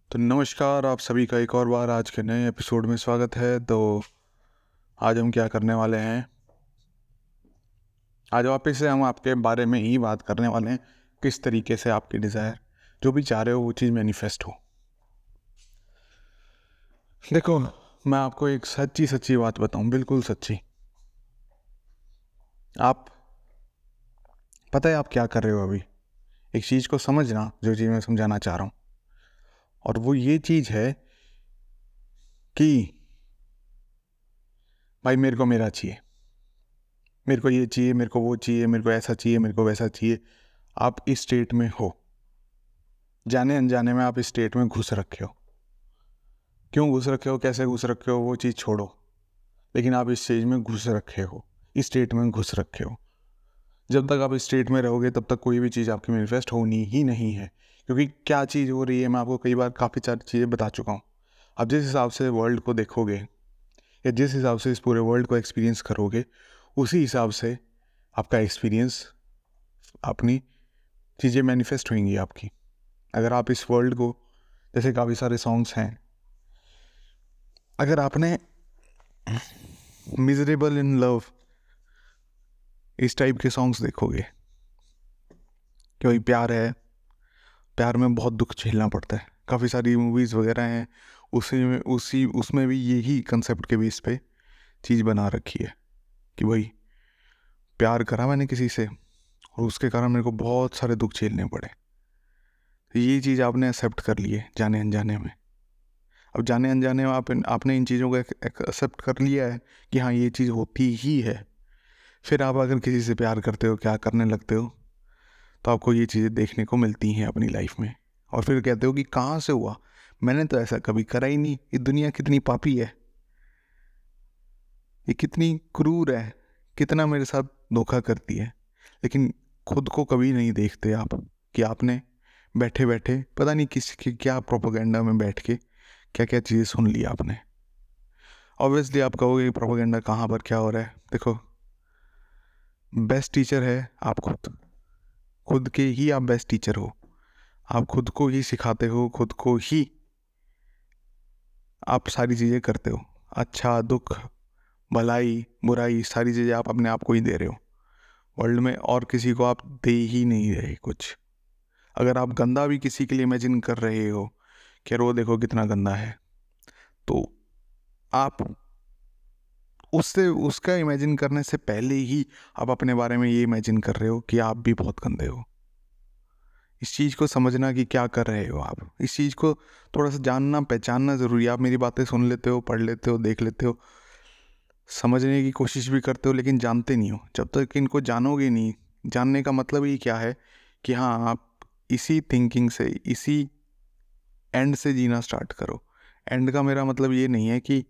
तो नमस्कार, आप सभी का एक और बार आज के नए एपिसोड में स्वागत है। तो आज हम क्या करने वाले हैं, आज वापस से हम आपके बारे में ही बात करने वाले हैं। किस तरीके से आपकी डिज़ायर जो भी चाह रहे हो वो चीज़ मैनिफेस्ट हो। देखो, मैं आपको एक सच्ची सच्ची बात बताऊं, बिल्कुल सच्ची। आप पता है आप क्या कर रहे हो अभी। एक चीज़ को समझना, जो चीज़ मैं समझाना चाह रहा हूँ, और वो ये चीज़ है कि भाई मेरे को मेरा चाहिए, मेरे को ये चाहिए, मेरे को वो चाहिए, मेरे को ऐसा चाहिए, मेरे को वैसा चाहिए। आप इस स्टेट में हो, जाने अनजाने में आप इस स्टेट में घुस रखे हो। क्यों घुस रखे हो, कैसे घुस रखे हो, वो चीज़ छोड़ो, लेकिन आप इस स्टेज में घुस रखे हो, इस स्टेट में घुस रखे हो। जब तक आप इस स्टेट में रहोगे तब तक कोई भी चीज़ आपकी मैनिफेस्ट होनी ही नहीं है। क्योंकि क्या चीज़ हो रही है, मैं आपको कई बार काफ़ी सारी चीज़ें बता चुका हूँ। आप जिस हिसाब से वर्ल्ड को देखोगे या जिस हिसाब से इस पूरे वर्ल्ड को एक्सपीरियंस करोगे, उसी हिसाब से आपका एक्सपीरियंस, अपनी चीज़ें मैनिफेस्ट होंगी आपकी। अगर आप इस वर्ल्ड को, जैसे काफ़ी सारे सॉन्ग्स हैं, अगर आपने मिजरेबल इन लव इस टाइप के सॉन्ग्स देखोगे कि भाई प्यार है, प्यार में बहुत दुख झेलना पड़ता है। काफ़ी सारी मूवीज़ वगैरह हैं, उसमें भी यही कंसेप्ट के बेस पे चीज़ बना रखी है कि भाई प्यार करा मैंने किसी से और उसके कारण मेरे को बहुत सारे दुख झेलने पड़े। तो ये चीज़ आपने एक्सेप्ट कर ली है जाने अनजाने में। अब जाने अनजाने में आपने इन चीज़ों को एक्सेप्ट कर लिया है कि हाँ ये चीज़ होती ही है। फिर आप अगर किसी से प्यार करते हो, क्या करने लगते हो, तो आपको ये चीज़ें देखने को मिलती हैं अपनी लाइफ में। और फिर कहते हो कि कहाँ से हुआ, मैंने तो ऐसा कभी करा ही नहीं। ये दुनिया कितनी पापी है, ये कितनी क्रूर है, कितना मेरे साथ धोखा करती है। लेकिन खुद को कभी नहीं देखते आप कि आपने बैठे बैठे पता नहीं किसी के क्या प्रोपेगेंडा में बैठ के क्या क्या चीज़ें सुन ली आपने। ऑब्वियसली आप कहोगे प्रोपेगेंडा कहाँ पर क्या हो रहा है। देखो, बेस्ट टीचर है आप खुद, खुद के ही आप बेस्ट टीचर हो। आप खुद को ही सिखाते हो, खुद को ही आप सारी चीज़ें करते हो। अच्छा दुख, भलाई बुराई, सारी चीज़ें आप अपने आप को ही दे रहे हो वर्ल्ड में, और किसी को आप दे ही नहीं रहे कुछ। अगर आप गंदा भी किसी के लिए इमेजिन कर रहे हो कि यार वो देखो कितना गंदा है, तो आप उससे उसका इमेजिन करने से पहले ही आप अपने बारे में ये इमेजिन कर रहे हो कि आप भी बहुत गंदे हो। इस चीज़ को समझना कि क्या कर रहे हो आप, इस चीज़ को थोड़ा सा जानना पहचानना ज़रूरी है। आप मेरी बातें सुन लेते हो, पढ़ लेते हो, देख लेते हो, समझने की कोशिश भी करते हो, लेकिन जानते नहीं हो। जब तक इनको जानोगे नहीं, जानने का मतलब ही क्या है कि हाँ आप इसी थिंकिंग से, इसी एंड से जीना स्टार्ट करो। एंड का मेरा मतलब ये नहीं है कि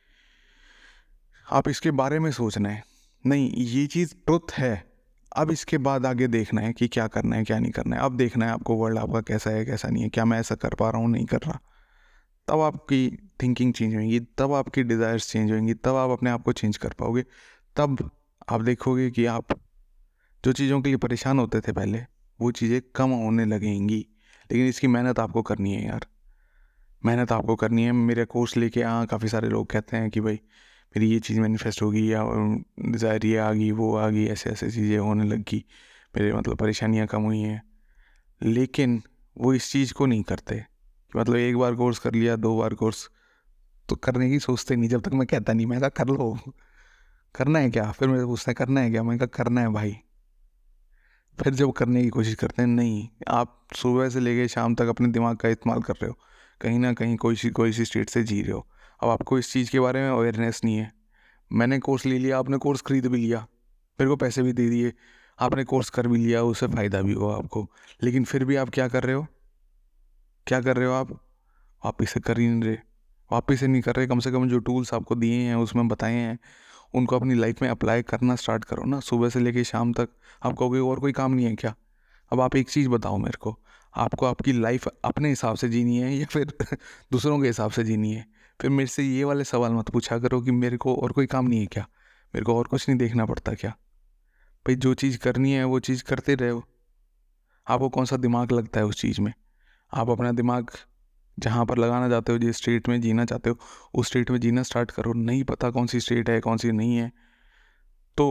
आप इसके बारे में सोचना है, नहीं, ये चीज़ ट्रुथ है। अब इसके बाद आगे देखना है कि क्या करना है क्या नहीं करना है। अब देखना है आपको वर्ल्ड आपका कैसा है कैसा नहीं है, क्या मैं ऐसा कर पा रहा हूँ नहीं कर रहा। तब आपकी थिंकिंग चेंज होगी, तब आपकी डिज़ायर्स चेंज होंगी, तब आप अपने आप को चेंज कर पाओगे। तब आप देखोगे कि आप जो चीज़ों के लिए परेशान होते थे पहले, वो चीज़ें कम होने लगेंगी। लेकिन इसकी मेहनत आपको करनी है यार, मेहनत आपको करनी है। मेरे कोर्स लेके काफ़ी सारे लोग कहते हैं कि भाई मेरी ये चीज़ मैनिफेस्ट होगी, या डिज़ायर ये आ गई, वो आ गई, ऐसे ऐसे चीज़ें होने लगी, मेरे मतलब परेशानियाँ कम हुई हैं। लेकिन वो इस चीज़ को नहीं करते कि मतलब एक बार कोर्स कर लिया, दो बार कोर्स तो करने की सोचते नहीं। जब तक मैं कहता नहीं, मैं कहा कर लो, करना है क्या, फिर मेरे पूछते हैं करना है क्या, मैं कहा करना है भाई। फिर जब करने की कोशिश करते हैं, नहीं, आप सुबह से लेके शाम तक अपने दिमाग का इस्तेमाल कर रहे हो, कहीं ना कहीं कोई सी स्टेट से जी रहे हो। अब आपको इस चीज़ के बारे में अवेयरनेस नहीं है। मैंने कोर्स ले लिया, आपने कोर्स खरीद भी लिया, मेरे को पैसे भी दे दिए, आपने कोर्स कर भी लिया, उससे फ़ायदा भी हुआ आपको, लेकिन फिर भी आप क्या कर रहे हो, क्या कर रहे हो आप, वापिस से कर ही नहीं रहे। वापिस से नहीं कर रहे, कम से कम जो टूल्स आपको दिए हैं, उसमें बताए हैं, उनको अपनी लाइफ में अप्लाई करना स्टार्ट करो ना। सुबह से लेके शाम तक आप कहोगे और कोई काम नहीं है क्या। अब आप एक चीज़ बताओ मेरे को, आपको आपकी लाइफ अपने हिसाब से जीनी है या फिर दूसरों के हिसाब से जीनी है। फिर मेरे से ये वाले सवाल मत पूछा करो कि मेरे को और कोई काम नहीं है क्या, मेरे को और कुछ नहीं देखना पड़ता क्या। भाई जो चीज़ करनी है वो चीज़ करते रहो। आपको कौन सा दिमाग लगता है उस चीज़ में, आप अपना दिमाग जहाँ पर लगाना चाहते हो, जिस स्टेट में जीना चाहते हो, उस स्टेट में जीना स्टार्ट करो। नहीं पता कौन सी स्टेट है, कौन सी नहीं है, तो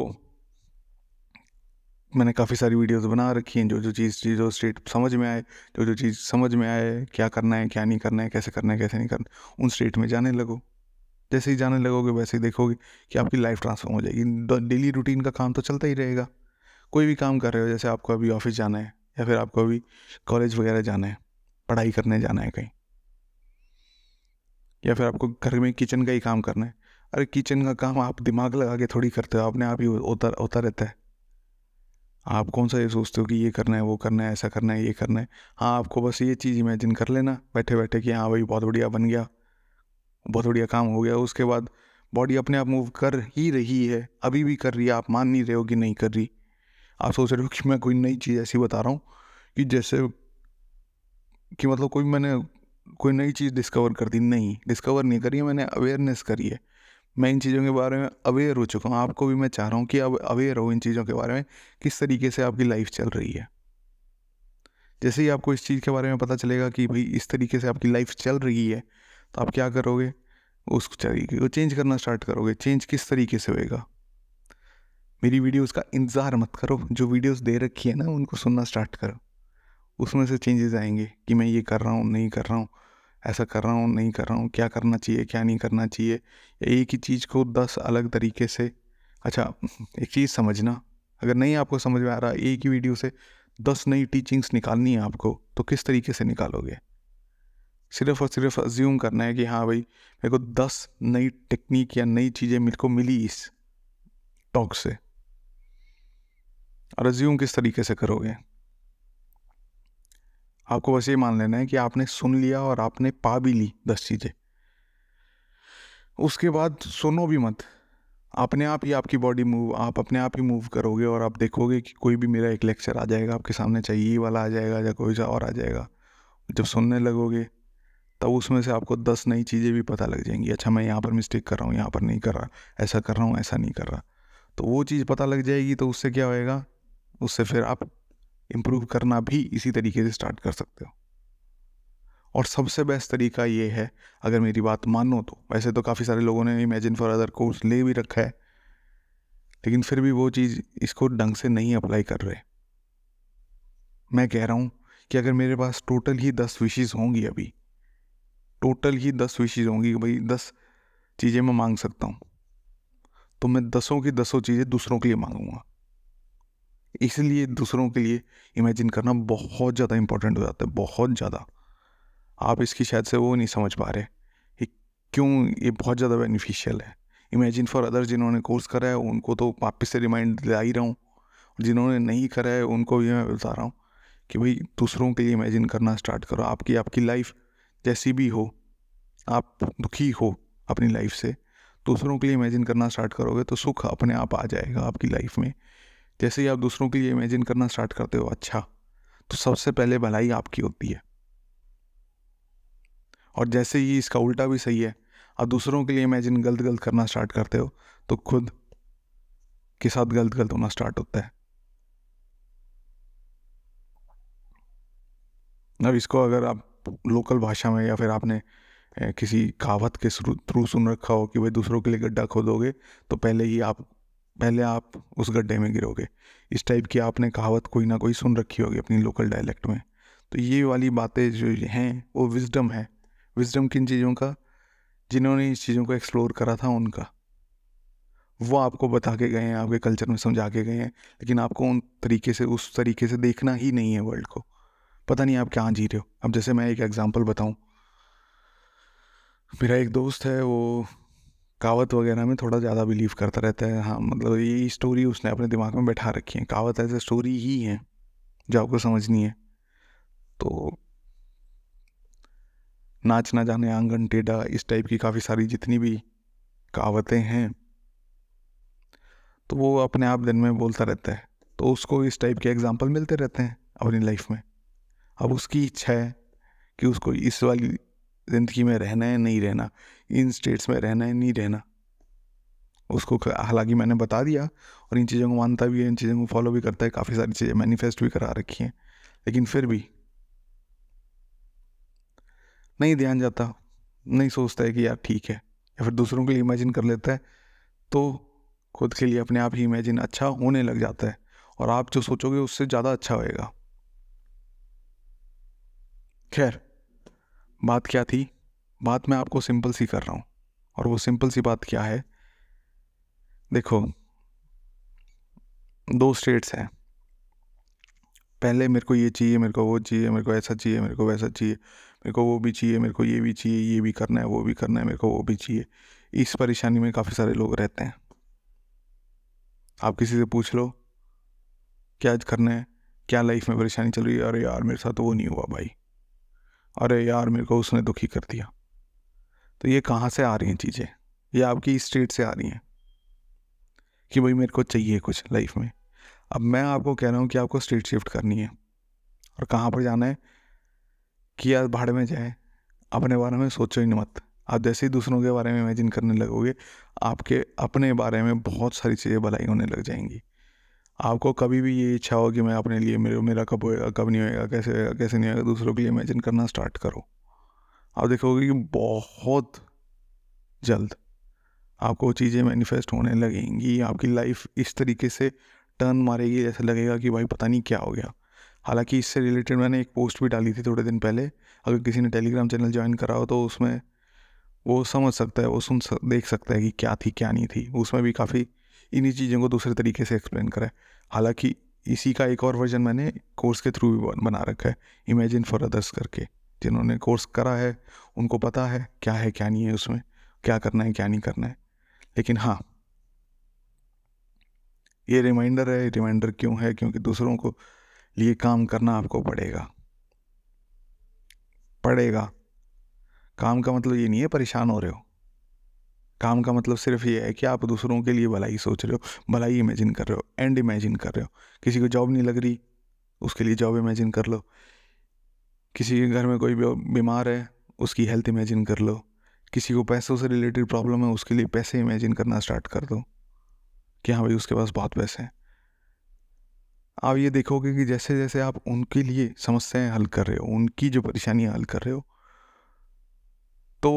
मैंने काफ़ी सारी वीडियोस बना रखी हैं। जो स्टेट समझ में आए, जो चीज़ समझ में आए, क्या करना है क्या नहीं करना है, कैसे करना है कैसे नहीं करना, उन स्टेट में जाने लगो। जैसे ही जाने लगोगे वैसे ही देखोगे कि आपकी लाइफ ट्रांसफॉर्म हो जाएगी। डेली रूटीन का काम तो चलता ही रहेगा। कोई भी काम कर रहे हो, जैसे आपको अभी ऑफिस जाना है या फिर आपको अभी कॉलेज वगैरह जाना है, पढ़ाई करने जाना है कहीं, या फिर आपको घर में किचन का ही काम करना है। अरे किचन का काम आप दिमाग लगा के थोड़ी करते हो, अपने आप ही होता होता रहता है। आप कौन सा ये सोचते हो कि ये करना है वो करना है ऐसा करना है ये करना है। हाँ, आपको बस ये चीज़ इमेजिन कर लेना बैठे बैठे कि हाँ भाई बहुत बढ़िया बन गया, बहुत बढ़िया काम हो गया। उसके बाद बॉडी अपने आप मूव कर ही रही है, अभी भी कर रही है, आप मान नहीं रहे हो कि नहीं कर रही। आप सोच रहे हो कि मैं कोई नई चीज़ ऐसी बता रहा हूँ कि जैसे कि मतलब मैंने कोई नई चीज़ डिस्कवर कर दी। नहीं, डिस्कवर नहीं करी है मैंने, अवेयरनेस करी है। मैं इन चीज़ों के बारे में अवेयर हो चुका हूँ। आपको भी मैं चाह रहा हूँ कि अब अवेयर हो इन चीज़ों के बारे में, किस तरीके से आपकी लाइफ चल रही है। जैसे ही आपको इस चीज़ के बारे में पता चलेगा कि भाई इस तरीके से आपकी लाइफ चल रही है, तो आप क्या करोगे, उस तरीके को चेंज करना स्टार्ट करोगे। चेंज किस तरीके से होएगा, मेरी वीडियोस का इंतज़ार मत करो। जो वीडियोस दे रखी है ना, उनको सुनना स्टार्ट करो। उसमें से चेंजेस आएंगे कि मैं ये कर रहा हूँ नहीं कर रहा हूँ, ऐसा कर रहा हूँ नहीं कर रहा हूँ, क्या करना चाहिए क्या नहीं करना चाहिए। या एक ही चीज़ को 10 अलग तरीके से, अच्छा एक चीज़ समझना, अगर नहीं आपको समझ में आ रहा, एक ही वीडियो से 10 नई टीचिंग्स निकालनी है आपको, तो किस तरीके से निकालोगे। सिर्फ और सिर्फ अज्यूम करना है कि हाँ भाई मेरे को 10 नई टेक्निक या नई चीज़ें मेरे को मिली इस टॉक से, और अज्यूम किस तरीके से करोगे। आपको बस ये मान लेना है कि आपने सुन लिया और आपने पा भी ली 10 चीज़ें। उसके बाद सुनो भी मत, अपने आप ही आपकी बॉडी मूव, आप अपने आप ही मूव करोगे और आप देखोगे कि कोई भी मेरा एक लेक्चर आ जाएगा आपके सामने, चाहे ये वाला आ जाएगा या कोई सा और आ जाएगा। जब सुनने लगोगे तब उसमें से आपको 10 नई चीज़ें भी पता लग जाएंगी। अच्छा मैं यहाँ पर मिस्टेक कर रहा हूँ, यहाँ पर नहीं कर रहा, ऐसा कर रहा हूँ ऐसा नहीं कर रहा। तो वो चीज़ पता लग जाएगी, तो उससे क्या होएगा, उससे फिर आप इम्प्रूव करना भी इसी तरीके से स्टार्ट कर सकते हो। और सबसे बेस्ट तरीका ये है, अगर मेरी बात मानो तो, वैसे तो काफ़ी सारे लोगों ने इमेजिन फॉर अदर कोर्स ले भी रखा है, लेकिन फिर भी वो चीज़ इसको ढंग से नहीं अप्लाई कर रहे। मैं कह रहा हूँ कि अगर मेरे पास टोटल ही 10 विशेज़ होंगी, अभी टोटल ही 10 विशेज़ होंगी कि भाई 10 चीज़ें मैं मांग सकता हूँ, तो मैं 10 की 10 चीज़ें दूसरों के लिए मांगूंगा। इसलिए दूसरों के लिए इमेजिन करना बहुत ज़्यादा इंपॉर्टेंट हो जाता है, बहुत ज़्यादा। आप इसकी शायद से वो नहीं समझ पा रहे कि क्यों ये बहुत ज़्यादा बेनिफिशियल है। इमेजिन फॉर अदर्स जिन्होंने कोर्स करा है उनको तो वापस से रिमाइंड दिला ही रहा हूँ, और जिन्होंने नहीं करा है उनको भी मैं बता रहा हूँ कि भाई दूसरों के लिए इमेजिन करना स्टार्ट करो। आपकी लाइफ जैसी भी हो, आप दुखी हो अपनी लाइफ से, दूसरों के लिए इमेजिन करना स्टार्ट करोगे तो सुख अपने आप आ जाएगा आपकी लाइफ में। जैसे ही आप दूसरों के लिए इमेजिन करना स्टार्ट करते हो अच्छा, तो सबसे पहले भलाई आपकी होती है। और जैसे ही इसका उल्टा भी सही है, आप दूसरों के लिए इमेजिन गलत गलत करना स्टार्ट करते हो, तो खुद के साथ गलत गलत होना स्टार्ट होता है। अब इसको अगर आप लोकल भाषा में या फिर आपने किसी कहावत के थ्रू सुन रखा हो कि भाई दूसरों के लिए गड्ढा खोदोगे तो पहले आप उस गड्ढे में गिरोगे, इस टाइप की आपने कहावत कोई ना कोई सुन रखी होगी अपनी लोकल डायलेक्ट में। तो ये वाली बातें जो हैं वो विजडम है। विजडम किन चीज़ों का, जिन्होंने इस चीज़ों को एक्सप्लोर करा था उनका, वो आपको बता के गए हैं, आपके कल्चर में समझा के गए हैं, लेकिन आपको उस तरीके से देखना ही नहीं है वर्ल्ड को। पता नहीं आप क्या जी रहे हो। अब जैसे मैं एक एग्जांपल बताऊं, मेरा एक दोस्त है, वो कहावत वगैरह में थोड़ा ज़्यादा बिलीव करता रहता है। हाँ मतलब ये स्टोरी उसने अपने दिमाग में बैठा रखी है, कहावत ऐसे स्टोरी ही है जो आपको समझनी है। तो नाच ना जाने आंगन टेढ़ा, इस टाइप की काफ़ी सारी जितनी भी कहावतें हैं, तो वो अपने आप दिन में बोलता रहता है। तो उसको इस टाइप के एग्जाम्पल मिलते रहते हैं अपनी लाइफ में। अब उसकी इच्छा है कि उसको इस वाली ज़िंदगी में रहना है नहीं रहना, इन स्टेट्स में रहना है नहीं रहना। उसको हालांकि मैंने बता दिया और इन चीज़ों को मानता भी है, इन चीज़ों को फॉलो भी करता है, काफ़ी सारी चीज़ें मैनिफेस्ट भी करा रखी हैं, लेकिन फिर भी नहीं ध्यान जाता, नहीं सोचता है कि यार ठीक है, या फिर दूसरों के लिए इमेजिन कर लेता है, तो खुद के लिए अपने आप ही इमेजिन अच्छा होने लग जाता है, और आप जो सोचोगे उससे ज़्यादा अच्छा होएगा। खैर, बात क्या थी? बात मैं आपको सिंपल सी कर रहा हूँ, और वो सिंपल सी बात क्या है? देखो, दो स्टेट्स हैं। पहले मेरे को ये चाहिए, मेरे को वो चाहिए, मेरे को ऐसा चाहिए, मेरे को वैसा चाहिए, मेरे को वो भी चाहिए, मेरे को ये भी चाहिए, ये भी करना है, वो भी करना है, मेरे को वो भी चाहिए। इस परेशानी में काफ़ी सारे लोग रहते हैं। आप किसी से पूछ लो क्या करना है, क्या लाइफ में परेशानी चल रही है, अरे यार मेरे साथ वो नहीं हुआ भाई, अरे यार मेरे को उसने दुखी कर दिया। तो ये कहाँ से आ रही हैं चीज़ें? ये आपकी स्टेट से आ रही हैं कि भाई मेरे को चाहिए कुछ लाइफ में। अब मैं आपको कह रहा हूँ कि आपको स्टेट शिफ्ट करनी है, और कहाँ पर जाना है कि यार भाड़ में जाए, अपने बारे में सोचो ही मत। आप जैसे ही दूसरों के बारे में इमेजिन करने लगोगे, आपके अपने बारे में बहुत सारी चीज़ें भलाई होने लग जाएंगी। आपको कभी भी ये इच्छा हो कि मैं अपने लिए, मेरा कब होएगा, कब नहीं होएगा, कैसे होएगा, कैसे नहीं होएगा, दूसरों के लिए इमेजिन करना स्टार्ट करो। आप देखोगे कि बहुत जल्द आपको वो चीज़ें मैनिफेस्ट होने लगेंगी। आपकी लाइफ इस तरीके से टर्न मारेगी, जैसे लगेगा कि भाई पता नहीं क्या हो गया। हालांकि इससे रिलेटेड मैंने एक पोस्ट भी डाली थी थोड़े दिन पहले। अगर किसी ने टेलीग्राम चैनल ज्वाइन करा हो तो उसमें वो समझ सकता है, वो देख सकता है कि क्या थी क्या नहीं थी। उसमें भी काफ़ी इन्हीं चीज़ों को दूसरे तरीके से एक्सप्लेन करा है। हालांकि इसी का एक और वर्जन मैंने कोर्स के थ्रू भी बना रखा है, इमेजिन फॉर अदर्स करके। जिन्होंने कोर्स करा है उनको पता है क्या नहीं है, उसमें क्या करना है क्या नहीं करना है। लेकिन हाँ, ये रिमाइंडर है। रिमाइंडर क्यों है? क्योंकि दूसरों को लिए काम करना आपको पड़ेगा। काम का मतलब ये नहीं है परेशान हो रहे हो। काम का मतलब सिर्फ ये है कि आप दूसरों के लिए भलाई सोच रहे हो, भलाई इमेजिन कर रहे हो, एंड इमेजिन कर रहे हो। किसी को जॉब नहीं लग रही, उसके लिए जॉब इमेजिन कर लो। किसी के घर में कोई बीमार है, उसकी हेल्थ इमेजिन कर लो। किसी को पैसों से रिलेटेड प्रॉब्लम है, उसके लिए पैसे इमेजिन करना स्टार्ट कर दो कि हाँ भाई उसके पास बहुत पैसे हैं। आप ये देखोगे कि जैसे जैसे आप उनके लिए समस्याएं हल कर रहे हो, उनकी जो परेशानियां हल कर रहे हो, तो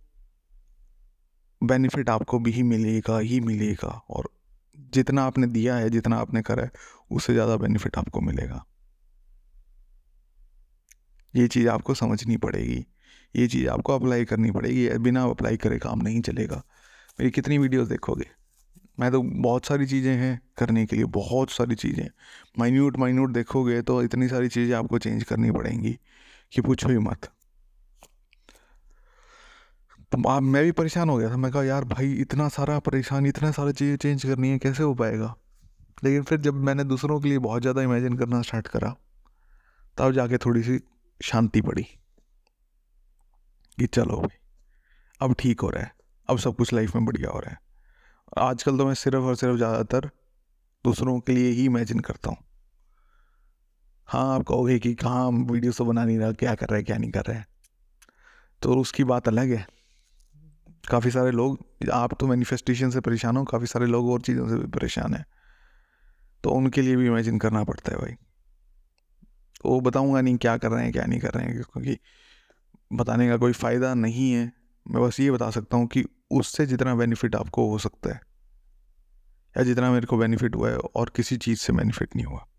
बेनिफिट आपको भी ही मिलेगा। और जितना आपने दिया है, जितना आपने करा है, उससे ज़्यादा बेनिफिट आपको मिलेगा। ये चीज़ आपको समझनी पड़ेगी, ये चीज़ आपको अप्लाई करनी पड़ेगी। बिना अप्लाई करे काम नहीं चलेगा। मेरी कितनी वीडियोस देखोगे? मैं तो बहुत सारी चीज़ें हैं करने के लिए, बहुत सारी चीज़ें। माइन्यूट माइन्यूट देखोगे तो इतनी सारी चीज़ें आपको चेंज करनी पड़ेंगी कि पूछो ही मत। तो मैं भी परेशान हो गया था। मैं कहा यार भाई इतना सारा परेशान, इतना सारी चीज़ें चेंज करनी है, कैसे हो पाएगा? लेकिन फिर जब मैंने दूसरों के लिए बहुत ज़्यादा इमेजिन करना स्टार्ट करा, तब जाके थोड़ी सी शांति पड़ी कि चलो भाई अब ठीक हो रहा है, अब सब कुछ लाइफ में बढ़िया हो रहा है। आजकल तो मैं सिर्फ और सिर्फ ज़्यादातर दूसरों के लिए ही इमेजिन करता हूँ। हाँ, आप कहोगे कि कहाँ वीडियो तो बना नहीं रहा, क्या कर रहा है क्या नहीं कर रहा है, तो उसकी बात अलग है। काफ़ी सारे लोग, आप तो मैनिफेस्टेशन से परेशान हो, काफ़ी सारे लोग और चीज़ों से भी परेशान हैं, तो उनके लिए भी इमेजिन करना पड़ता है भाई। तो वो बताऊंगा नहीं क्या कर रहे हैं क्या नहीं कर रहे हैं, क्योंकि बताने का कोई फ़ायदा नहीं है। मैं बस ये बता सकता हूँ कि उससे जितना बेनिफिट आपको हो सकता है, या जितना मेरे को बेनिफिट हुआ है, और किसी चीज़ से बेनिफिट नहीं हुआ,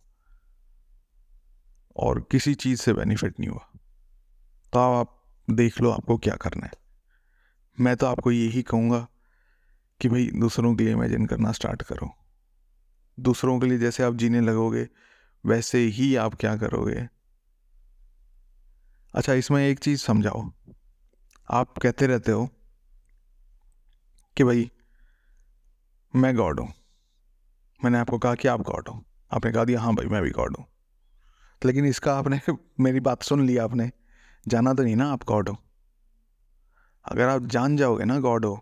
और किसी चीज़ से बेनिफिट नहीं हुआ, तो आप देख लो आपको क्या करना है। मैं तो आपको यही कहूँगा कि भाई दूसरों के लिए इमेजिन करना स्टार्ट करो। दूसरों के लिए जैसे आप जीने लगोगे, वैसे ही आप क्या करोगे। अच्छा, इसमें एक चीज़ समझाओ। आप कहते रहते हो कि भाई मैं गॉड हूँ। मैंने आपको कहा कि आप गॉड हो, आपने कहा दिया हाँ भाई मैं भी गॉड हूँ। लेकिन इसका आपने मेरी बात सुन ली, आपने जाना तो नहीं ना आप गॉड हो। अगर आप जान जाओगे ना गॉड हो,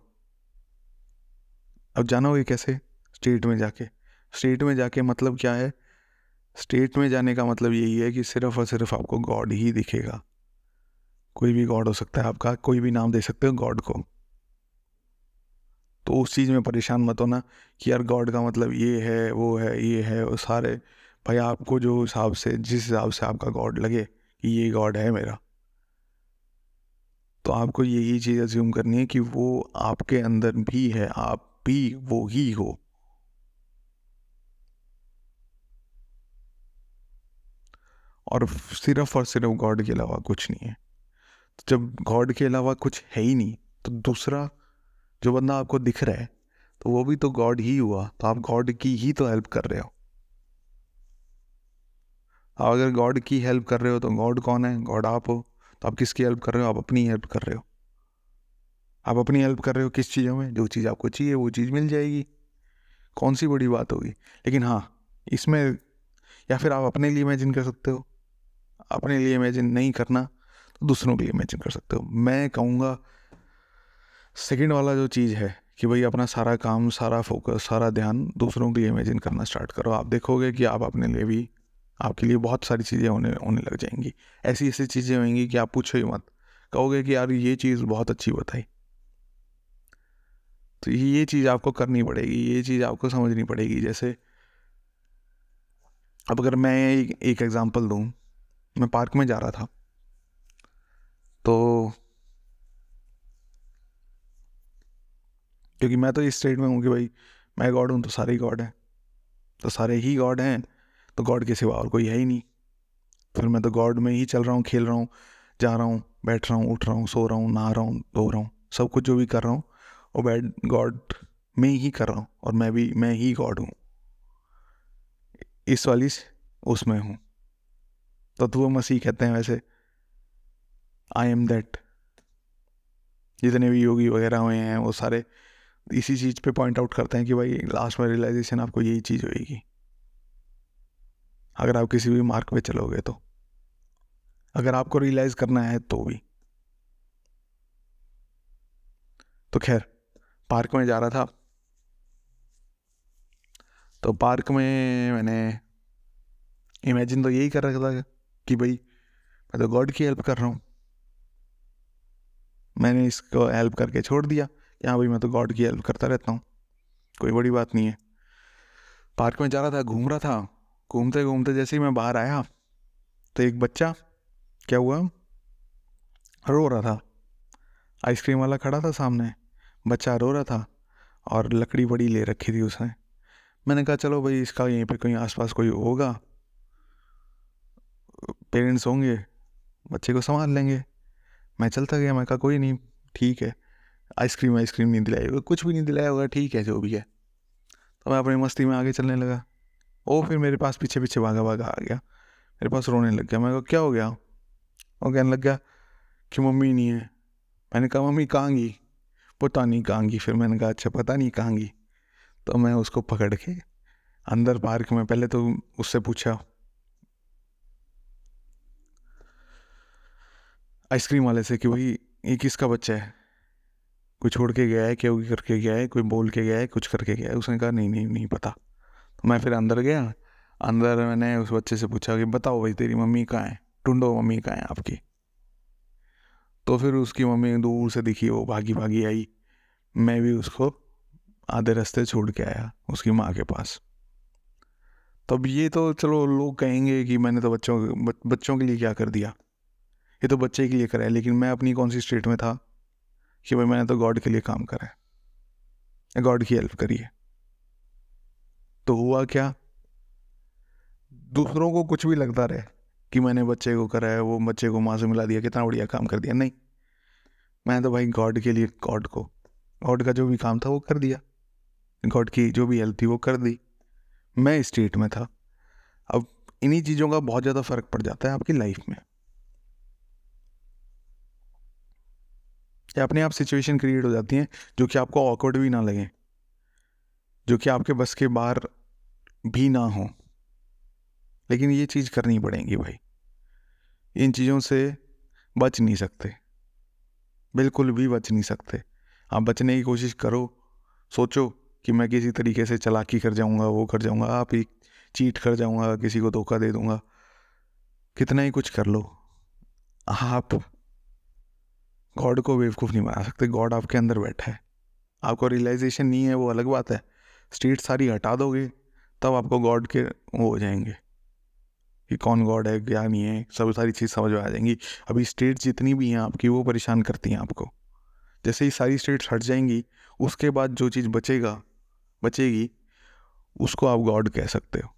अब जानोगे कैसे? स्टेट में जाके। स्टेट में जाके मतलब क्या है? स्टेट में जाने का मतलब यही है कि सिर्फ और सिर्फ आपको गॉड ही दिखेगा। कोई भी गॉड हो सकता है, आपका कोई भी नाम दे सकते हो गॉड को। तो उस चीज़ में परेशान मत होना कि यार गॉड का मतलब ये है वो है ये है वो सारे। भाई आपको जो हिसाब से, जिस हिसाब से आपका गॉड लगे कि ये गॉड है मेरा, तो आपको यही चीज़ अज्यूम करनी है कि वो आपके अंदर भी है, आप भी वो ही हो। और सिर्फ गॉड के अलावा कुछ नहीं है। तो जब गॉड के अलावा कुछ है ही नहीं, तो दूसरा जो बंदा आपको दिख रहा है तो वो भी तो गॉड ही हुआ। तो आप गॉड की ही तो हेल्प कर रहे हो। आप अगर गॉड की हेल्प कर रहे हो तो गॉड कौन है? गॉड आप हो। तो आप किसकी हेल्प कर रहे हो? आप अपनी हेल्प कर रहे हो। आप अपनी हेल्प कर रहे हो किस चीज़ों में? जो चीज़ आपको चाहिए वो चीज़ मिल जाएगी। कौन सी बड़ी बात होगी? लेकिन हाँ, इसमें या फिर आप अपने लिए इमेजिन कर सकते हो। अपने लिए इमेजिन नहीं करना तो दूसरों के लिए इमेजिन कर सकते हो। मैं कहूँगा सेकंड वाला जो चीज़ है कि भाई अपना सारा काम, सारा फोकस, सारा ध्यान दूसरों के लिए इमेजिन करना स्टार्ट करो। आप देखोगे कि आप अपने लिए भी, आपके लिए बहुत सारी चीज़ें होने होने लग जाएंगी। ऐसी ऐसी चीज़ें होंगी कि आप पूछो ही मत, कहोगे कि यार ये चीज़ बहुत अच्छी बताई। तो ये चीज़ आपको करनी पड़ेगी, ये चीज़ आपको समझनी पड़ेगी। जैसे अब अगर मैं एक एग्जांपल दूं, मैं पार्क में जा रहा था तो, क्योंकि मैं तो इस स्टेट में हूँ कि भाई मैं गॉड हूँ तो सारे ही गॉड हैं, तो सारे ही गॉड हैं, तो गॉड के सिवा और कोई है ही नहीं। फिर मैं तो गॉड में ही चल रहा हूँ, खेल रहा हूँ, जा रहा हूँ, बैठ रहा हूँ, उठ रहा हूँ, सो रहा हूँ, नहा रहा हूँ, धो रहा हूँ, सब कुछ जो भी कर रहा हूँ वो बैड गॉड में ही कर रहा हूँ। और मैं ही गॉड हूँ, इस वाली उसमें हूँ। तो वो मसीह कहते हैं वैसे, आई एम दैट। जितने भी योगी वगैरह हुए हैं वो सारे इसी चीज़ पे पॉइंट आउट करते हैं कि भाई लास्ट में रियलाइजेशन आपको यही चीज़ होगी अगर आप किसी भी मार्ग पे चलोगे तो, अगर आपको रियलाइज करना है तो भी। तो खैर, पार्क में जा रहा था तो पार्क में मैंने इमेजिन तो यही कर रखा था कि भाई मैं तो गॉड की हेल्प कर रहा हूँ। मैंने इसको हेल्प करके छोड़ दिया कि हाँ भाई मैं तो गॉड की हेल्प करता रहता हूँ, कोई बड़ी बात नहीं है। पार्क में जा रहा था, घूम रहा था, घूमते घूमते जैसे ही मैं बाहर आया तो एक बच्चा क्या हुआ, रो रहा था। आइसक्रीम वाला खड़ा था सामने, बच्चा रो रहा था और लकड़ी बड़ी ले रखी थी उसने। मैंने कहा चलो भाई इसका यहीं पे कहीं आसपास कोई होगा, पेरेंट्स होंगे, बच्चे को संभाल लेंगे। मैं चलता गया, मैं कहा कोई नहीं, ठीक है। आइसक्रीम नहीं दिलाई होगा, कुछ भी नहीं दिलाया होगा, ठीक है जो भी है। तो मैं अपनी मस्ती में आगे चलने लगा। वो फिर मेरे पास पीछे पीछे भागा भागा आ गया, मेरे पास रोने लग गया। मैं कहा क्या हो गया? वो कहने लग गया कि मम्मी नहीं है। मैंने कहा मम्मी कहाँ गई? पता नहीं कहाँ गई। फिर मैंने कहा अच्छा पता नहीं कहाँ गई। तो मैं उसको पकड़ के अंदर पार्क में पहले तो उससे पूछा, आइसक्रीम वाले से, कि भाई ये किसका बच्चा है? कोई छोड़ के गया है, क्या करके गया है, कोई बोल के गया है, कुछ करके गया है? उसने कहा नहीं नहीं नहीं पता। तो मैं फिर अंदर गया। अंदर मैंने उस बच्चे से पूछा कि बताओ भाई तेरी मम्मी कहाँ है, ढूंढो मम्मी कहाँ है आपकी। तो फिर उसकी मम्मी दूर से दिखी, वो भागी भागी आई। मैं भी उसको आधे रास्ते छोड़ के आया उसकी माँ के पास। तब ये तो चलो लोग कहेंगे कि मैंने तो बच्चों के लिए क्या कर दिया, ये तो बच्चे के लिए करा है। लेकिन मैं अपनी कौन सी स्टेट में था कि भाई मैंने तो गॉड के लिए काम करा है, गॉड की हेल्प करी है। तो हुआ क्या, दूसरों को कुछ भी लगता रहे कि मैंने बच्चे को करा है, वो बच्चे को माँ से मिला दिया, कितना बढ़िया काम कर दिया। नहीं, मैंने तो भाई गॉड के लिए, गॉड का जो भी काम था वो कर दिया, गॉड की जो भी हेल्प थी वो कर दी। मैं स्टेट में था। अब इन्हीं चीज़ों का बहुत ज़्यादा फर्क पड़ जाता है आपकी लाइफ में। या अपने आप सिचुएशन क्रिएट हो जाती हैं जो कि आपको ऑकवर्ड भी ना लगे, जो कि आपके बस के बाहर भी ना हो, लेकिन ये चीज़ करनी पड़ेगी भाई। इन चीज़ों से बच नहीं सकते, बिल्कुल भी बच नहीं सकते। आप बचने की कोशिश करो, सोचो कि मैं किसी तरीके से चालाकी कर जाऊंगा, वो कर जाऊंगा, आप ही चीट कर जाऊंगा, किसी को धोखा दे दूंगा, कितना ही कुछ कर लो, आप गॉड को बेवकूफ़ नहीं बना सकते। गॉड आपके अंदर बैठा है, आपको रियलाइजेशन नहीं है वो अलग बात है। स्टेट सारी हटा दोगे तब आपको गॉड के वो हो जाएंगे। कि कौन गॉड है क्या नहीं है, सब सारी चीज़ समझ में आ जाएंगी। अभी स्टेट जितनी भी हैं आपकी वो परेशान करती हैं आपको। जैसे ही सारी स्टेट्स हट जाएंगी उसके बाद जो चीज़ बचेगी उसको आप गॉड कह सकते हो।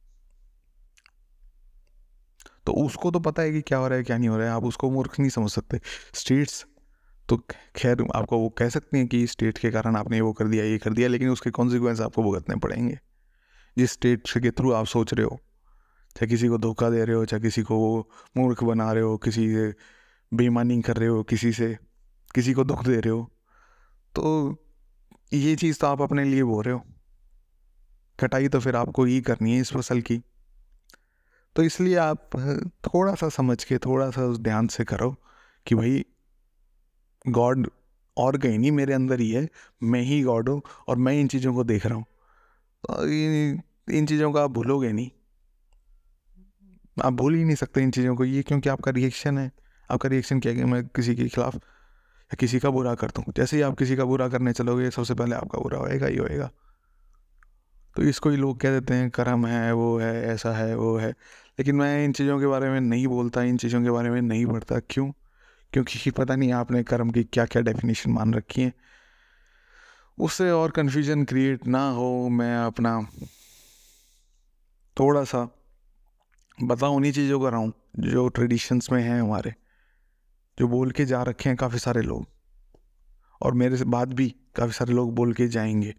तो उसको तो पता है कि क्या हो रहा है क्या नहीं हो रहा है, आप उसको मूर्ख नहीं समझ सकते। स्टेट्स तो खैर आपको वो कह सकते हैं कि स्टेट के कारण आपने वो कर दिया ये कर दिया, लेकिन उसके कॉन्सिक्वेंस आपको भुगतने पड़ेंगे। जिस स्टेट के थ्रू आप सोच रहे हो, चाहे किसी को धोखा दे रहे हो, चाहे किसी को मूर्ख बना रहे हो, किसी से बेईमानी कर रहे हो, किसी को दुख दे रहे हो, तो ये चीज़ तो आप अपने लिए बो रहे हो। कटाई तो फिर आपको ही करनी है इस फसल की। तो इसलिए आप थोड़ा सा समझ के थोड़ा सा उस ध्यान से करो कि भाई गॉड और कहीं नहीं, मेरे अंदर ही है, मैं ही गॉड हूँ और मैं इन चीज़ों को देख रहा हूँ। तो इन चीज़ों को आप भूलोगे नहीं, आप भूल ही नहीं सकते इन चीज़ों को, ये क्योंकि आपका रिएक्शन है। आपका रिएक्शन क्या है कि मैं किसी के खिलाफ या किसी का बुरा कर दूँ। जैसे ही आप किसी का बुरा करने चलोगे सबसे पहले आपका बुरा होएगा ही होएगा। तो इसको ही लोग कह देते हैं कर्म है, वो है, ऐसा है, वो है। लेकिन मैं इन चीज़ों के बारे में नहीं बोलता, इन चीज़ों के बारे में नहीं पढ़ता। क्यों? क्योंकि पता नहीं आपने कर्म की क्या क्या डेफिनेशन मान रखी है। उससे और कन्फ्यूजन क्रिएट ना हो, मैं अपना थोड़ा सा बताऊँ उन्हीं चीज़ों को रहा हूँ जो ट्रेडिशंस में हैं हमारे, जो बोल के जा रखे हैं काफ़ी सारे लोग, और मेरे से बाद भी काफ़ी सारे लोग बोल के जाएंगे।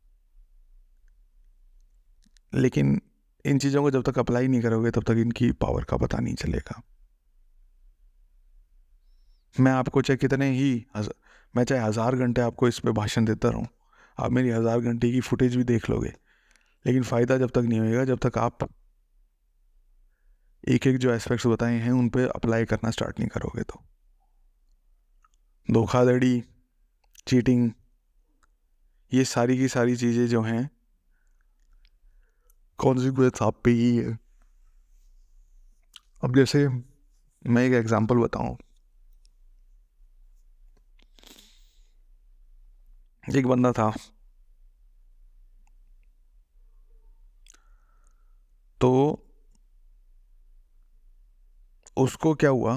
लेकिन इन चीज़ों को जब तक अप्लाई नहीं करोगे तब तक इनकी पावर का पता नहीं चलेगा। मैं आपको चाहे कितने ही मैं चाहे 1000 घंटे आपको इस पे भाषण देता रहूँ, आप मेरी 1000 घंटे की फुटेज भी देख लोगे, लेकिन फ़ायदा जब तक नहीं होएगा जब तक आप एक एक जो एस्पेक्ट्स बताए हैं उन पे अप्लाई करना स्टार्ट नहीं करोगे। तो धोखाधड़ी, चीटिंग, ये सारी की सारी चीज़ें जो हैं कॉन्सिक्वेंस आप पे ही है। अब जैसे मैं एक एग्जांपल बताऊं, एक बंदा था, तो उसको क्या हुआ,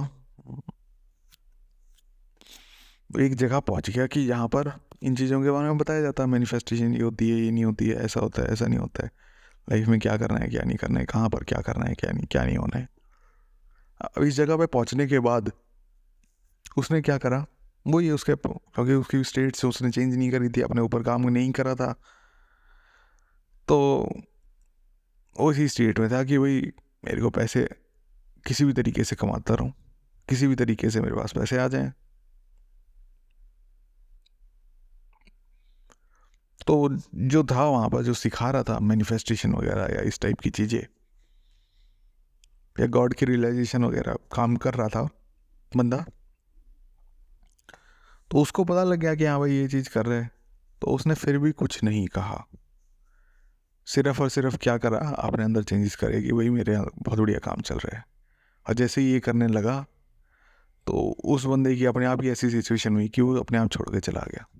एक जगह पहुंच गया कि यहाँ पर इन चीज़ों के बारे में बताया जाता है, मैनिफेस्टेशन ये होती है, ये नहीं होती है, ऐसा होता है, ऐसा नहीं होता है, लाइफ में क्या करना है क्या नहीं करना है, कहाँ पर क्या करना है क्या नहीं होना है। अब इस जगह पे पहुंचने के बाद उसने क्या करा, वो ये उसके क्योंकि उसकी स्टेट से उसने चेंज नहीं करी थी, अपने ऊपर काम नहीं करा था, तो उसी स्टेट में था कि भाई मेरे को पैसे किसी भी तरीके से कमाता रहूं, किसी भी तरीके से मेरे पास पैसे आ जाएं। तो जो था वहाँ पर जो सिखा रहा था मैनिफेस्टेशन वगैरह या इस टाइप की चीज़ें या गॉड की रियलाइजेशन वगैरह काम कर रहा था बंदा, तो उसको पता लग गया कि हाँ भाई ये चीज़ कर रहे हैं, तो उसने फिर भी कुछ नहीं कहा। सिर्फ और सिर्फ क्या करा, अपने अंदर चेंजेस करे कि भाई मेरे बहुत बढ़िया काम चल रहा है। और जैसे ही ये करने लगा तो उस बंदे की अपने आप ही ऐसी सिचुएशन हुई कि वो अपने आप छोड़ के चला गया।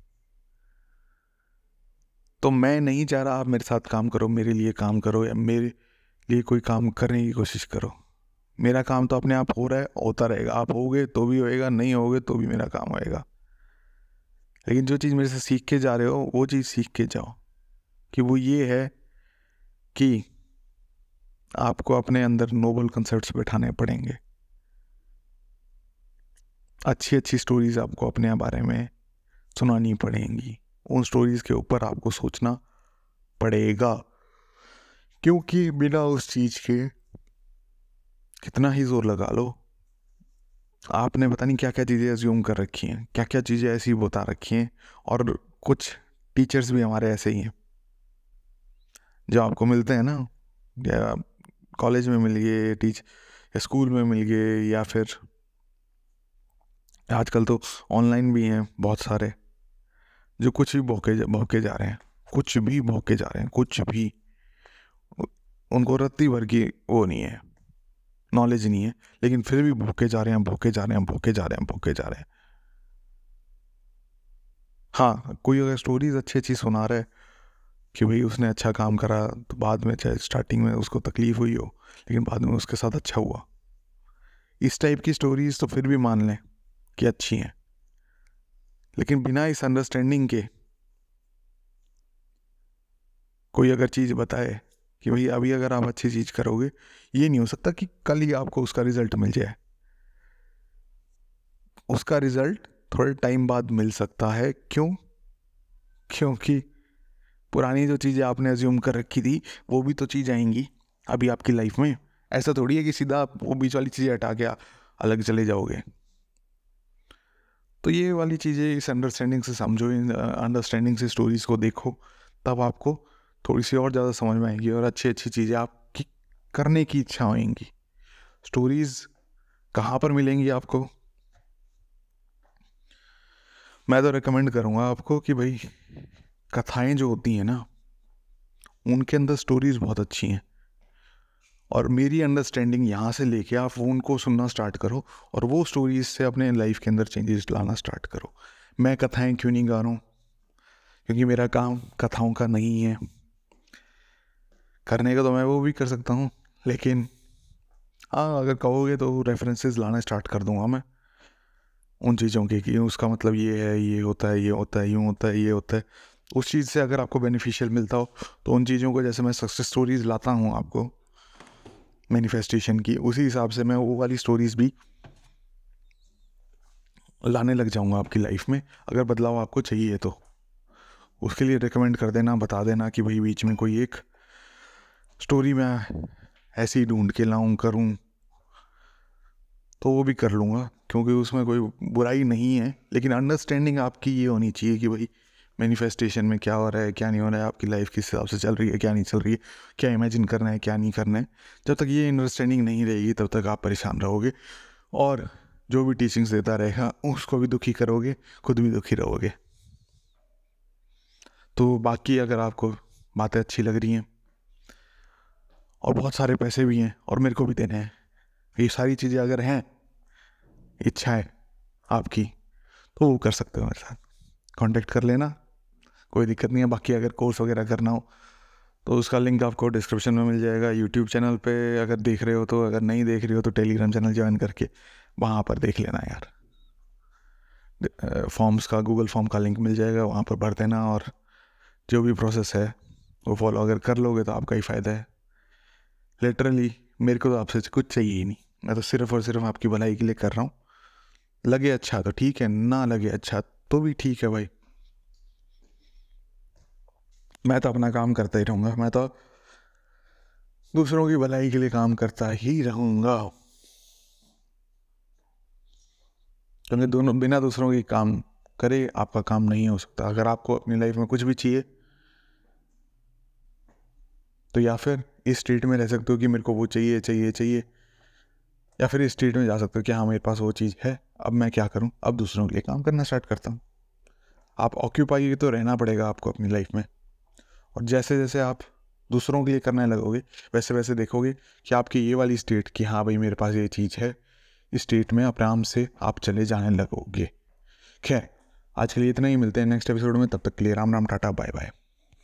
तो मैं नहीं चाह रहा आप मेरे साथ काम करो, मेरे लिए काम करो या मेरे लिए कोई काम करने की कोशिश करो। मेरा काम तो अपने आप हो रहा है, होता रहेगा, आप होगे तो भी होएगा, नहीं होगे तो भी मेरा काम होएगा। लेकिन जो चीज़ मेरे से सीख के जा रहे हो वो चीज़ सीख के जाओ, कि वो ये है कि आपको अपने अंदर नोबल कंसेप्ट्स बैठाने पड़ेंगे। अच्छी अच्छी स्टोरीज आपको अपने बारे में सुनानी पड़ेंगी, उन स्टोरीज के ऊपर आपको सोचना पड़ेगा, क्योंकि बिना उस चीज़ के कितना ही जोर लगा लो, आपने पता नहीं क्या क्या चीज़ें अज्यूम कर रखी हैं, क्या क्या चीज़ें ऐसी बता रखी हैं। और कुछ टीचर्स भी हमारे ऐसे ही हैं जो आपको मिलते हैं ना, या कॉलेज में मिल गए या स्कूल में मिल गए, या फिर आजकल तो ऑनलाइन भी हैं बहुत सारे, जो कुछ भी भौके जा रहे हैं, कुछ भी भौके जा रहे हैं, कुछ भी, उनको रत्ती भर की वो नहीं है, नॉलेज नहीं है, लेकिन फिर भी भौके जा रहे हैं, भौके जा रहे हैं, भौके जा रहे हैं, भौके जा रहे हैं। हाँ, कोई अगर स्टोरीज अच्छी अच्छी सुना रहा है कि भाई उसने अच्छा काम करा तो बाद में चाहे स्टार्टिंग में उसको तकलीफ हुई हो लेकिन बाद में उसके साथ अच्छा हुआ। इस टाइप की स्टोरीज तो फिर भी मान लें कि अच्छी हैं, लेकिन बिना इस अंडरस्टैंडिंग के कोई अगर चीज़ बताए कि भाई अभी अगर आप अच्छी चीज़ करोगे, ये नहीं हो सकता कि कल ही आपको उसका रिजल्ट मिल जाए। उसका रिजल्ट थोड़े टाइम बाद मिल सकता है। क्यों? क्योंकि पुरानी जो चीज़ें आपने अज्यूम कर रखी थी वो भी तो चीज़ आएंगी अभी आपकी लाइफ में। ऐसा थोड़ी है कि सीधा आप वो बीच वाली चीज़ें हटा के अलग चले जाओगे। तो ये वाली चीज़ें इस अंडरस्टैंडिंग से समझो, इन अंडरस्टैंडिंग से स्टोरीज़ को देखो, तब आपको थोड़ी सी और ज़्यादा समझ में आएंगी और अच्छी अच्छी चीज़ें आपकी करने की इच्छा होएंगी। स्टोरीज़ कहाँ पर मिलेंगी आपको? मैं तो रिकमेंड करूँगा आपको कि भाई कथाएं जो होती हैं ना, उनके अंदर स्टोरीज़ बहुत अच्छी हैं। और मेरी अंडरस्टैंडिंग यहाँ से लेके आप वो उनको सुनना स्टार्ट करो और वो स्टोरीज से अपने लाइफ के अंदर चेंजेस लाना स्टार्ट करो। मैं कथाएं क्यों नहीं गा रहा हूँ? क्योंकि मेरा काम कथाओं का नहीं है। करने का तो मैं वो भी कर सकता हूँ, लेकिन हाँ अगर कहोगे तो रेफरेंसेस लाना स्टार्ट कर दूंगा मैं उन चीज़ों के कि उसका मतलब ये है, ये होता है, ये होता है, यूँ होता है, ये होता है। उस चीज़ से अगर आपको बेनिफिशियल मिलता हो तो उन चीज़ों को, जैसे मैं सक्सेस स्टोरीज लाता हूँ आपको मैनिफेस्टेशन की, उसी हिसाब से मैं वो वाली स्टोरीज भी लाने लग जाऊंगा आपकी लाइफ में। अगर बदलाव आपको चाहिए तो उसके लिए रिकमेंड कर देना, बता देना कि भाई बीच में कोई एक स्टोरी मैं ऐसी ढूंढ के लाऊं करूं, तो वो भी कर लूँगा, क्योंकि उसमें कोई बुराई नहीं है। लेकिन अंडरस्टैंडिंग आपकी ये होनी चाहिए कि भाई मैनिफेस्टेशन में क्या हो रहा है, क्या नहीं हो रहा है, आपकी लाइफ किस हिसाब से चल रही है, क्या नहीं चल रही है, क्या इमेजिन करना है, क्या नहीं करना है। जब तक ये अंडरस्टैंडिंग नहीं रहेगी तब तक आप परेशान रहोगे और जो भी टीचिंग्स देता रहेगा उसको भी दुखी करोगे, खुद भी दुखी रहोगे। तो बाकी अगर आपको बातें अच्छी लग रही हैं और बहुत सारे पैसे भी हैं और मेरे को भी देने हैं, ये सारी चीज़ें अगर हैं, इच्छा है आपकी, तो वो कर सकते हो मेरे साथ कांटेक्ट कर लेना, कोई दिक्कत नहीं है। बाकी अगर कोर्स वगैरह करना हो तो उसका लिंक आपको डिस्क्रिप्शन में मिल जाएगा। यूट्यूब चैनल पे अगर देख रहे हो तो, अगर नहीं देख रहे हो तो टेलीग्राम चैनल ज्वाइन करके वहाँ पर देख लेना यार। फॉर्म्स का, गूगल फॉर्म का लिंक मिल जाएगा, वहाँ पर भर देना और जो भी प्रोसेस है वो फॉलो अगर कर लोगे तो आपका ही फ़ायदा है। लिटरली मेरे को तो आपसे कुछ चाहिए ही नहीं, मैं तो सिर्फ़ और सिर्फ आपकी भलाई के लिए कर रहा हूँ। लगे अच्छा तो ठीक है, ना लगे अच्छा तो भी ठीक है भाई। मैं तो अपना काम करता ही रहूँगा, मैं तो दूसरों की भलाई के लिए काम करता ही रहूँगा, क्योंकि दोनों बिना दूसरों के काम करे आपका काम नहीं हो सकता। अगर आपको अपनी लाइफ में कुछ भी चाहिए तो या फिर इस स्टेट में रह सकते हो कि मेरे को वो चाहिए चाहिए चाहिए, या फिर इस स्टेट में जा सकते हो कि हाँ मेरे पास वो चीज़ है, अब मैं क्या करूँ, अब दूसरों के लिए काम करना स्टार्ट करता हूँ। आप ऑक्यूपाई तो रहना पड़ेगा आपको अपनी लाइफ में, और जैसे जैसे आप दूसरों के लिए करने लगोगे वैसे वैसे देखोगे कि आपकी ये वाली स्टेट कि हाँ भाई मेरे पास ये चीज़ है, इस स्टेट में आराम से आप चले जाने लगोगे। खैर आज के लिए इतना ही, मिलते हैं नेक्स्ट एपिसोड में, तब तक के लिए Ram Ram, tata, bye bye.